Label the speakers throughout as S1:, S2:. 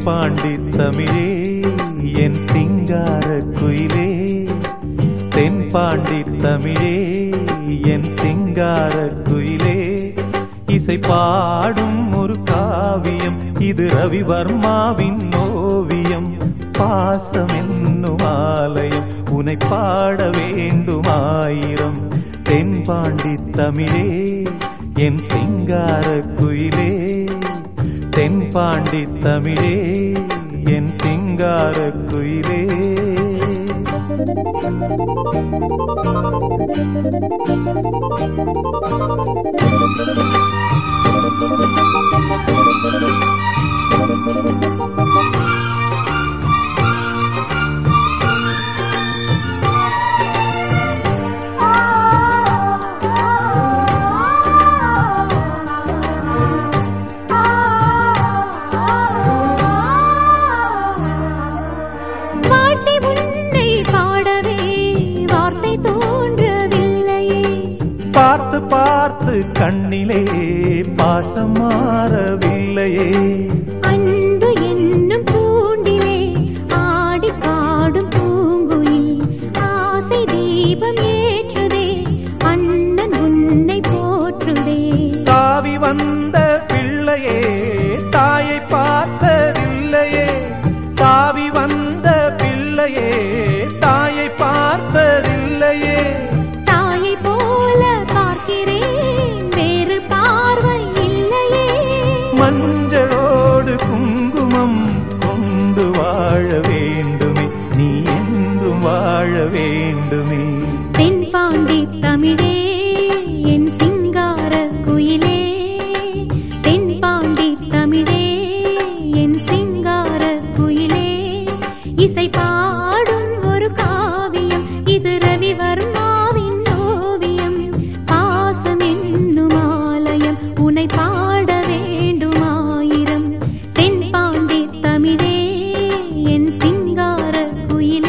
S1: தென்பாண்டி தமிழே என் சிங்கார குயிலே, தென்பாண்டி தமிழே என் சிங்கார குயிலே. இசை பாடும் ஒரு காவியம் இது ரவிவர்மாவின் ஓவியம். பாசம் என்னும் ஆலயம் உனை பாட வேண்டுமாயிரம். தென்பாண்டி தமிழே என் சிங்கார குயிலே, தென்பாண்டி தமிழே என் சிங்கார குயிலே. பார்த்து பார்த்து கண்ணிலே பாசம் மாறவில்லையே.
S2: அன்பு என்னும் பூண்டிலே ஆடி பாடும் பூங்குயில் ஆசை தீபம் ஏற்றுதே, அண்ணன் உன்னை போற்றுதே.
S1: தாவி வந்த பிள்ளையே தாயை பார்த்ததில்லையே, தாவி வந்த பிள்ளையே தாயை பார்த்ததில்லையே.
S2: தாயை போல பார்க்கிறேன் வேறு பார்வை இல்லையே.
S1: மஞ்சளோடு குங்குமம் கொண்டு வாழ வேண்டுமே, நீ என்றும் வாழ வேண்டுமே.
S2: தென்பாண்டி தமிழே என் சிங்கார குயிலே, தென்பாண்டி தமிழே என் சிங்கார குயிலே. இசை பாடும் ஒரு காவியம் இது ரவிவர்மாவின் ஓவியம். பாசம் என்னும் ஆலயம் உனை பாட வேண்டுமாயிரம். தென்பாண்டி தமிழே என் சிங்கார குயிலே.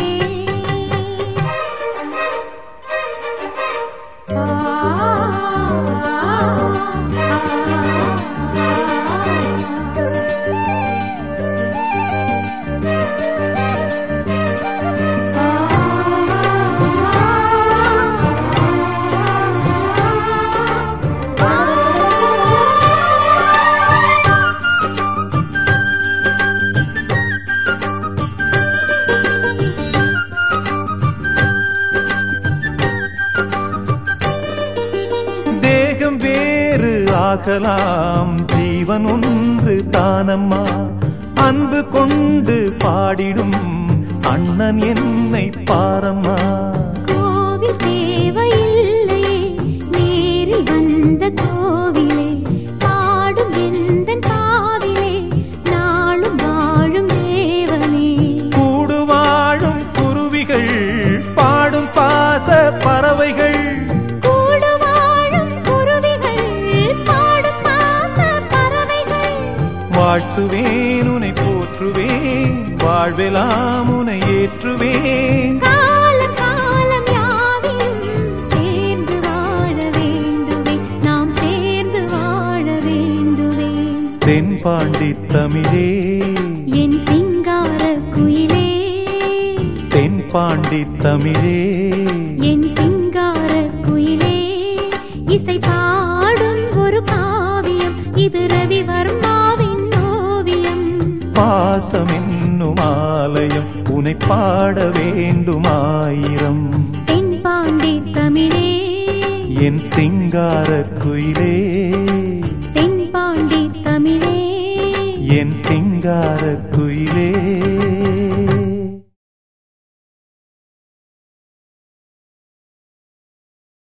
S1: தேகம் வேறு ஆகலாம் ஜீவன் ஒன்று தானம்மா. அன்பு கொண்டு பாடிடும் அண்ணன் என்னை பாரம்மா.
S2: கோவில் தேவையில்லையே நேரில் வந்த கோவிலே, பாடும் எந்தன் காவிலே நாளும் வாழும் தேவனே.
S1: கூடு வாழும் குருவிகள் பாடும் பாச பறவைகள்,
S2: கூடு வாழும் குருவிகள் பாடும் பாச பறவைகள்.
S1: வாழ்த்துவேன் உனை போற்றுவேன், வாழ்வெல்லாம் உனை ஏற்றுவேன்.
S2: காலம் காலம் யாவிலும் சேர்ந்து வாழ வேண்டுவே, நாம் சேர்ந்து வாழ வேண்டுவே.
S1: தென்பாண்டி தமிழே
S2: என் சிங்கார குயிலே,
S1: தென்பாண்டி தமிழே
S2: என் சிங்கார குயிலே. இசை பாடும் ஒரு காவியம் இது ரவிவர்மாவின் ஓவியம்.
S1: பாசம் என்னும் ஆலயம் உனை பாட வேண்டுமாயிரம்.
S2: தென்பாண்டி தமிழே
S1: என் சிங்கார குயிலே,
S2: தென்பாண்டி தமிழே
S1: என் சிங்கார குயிலே.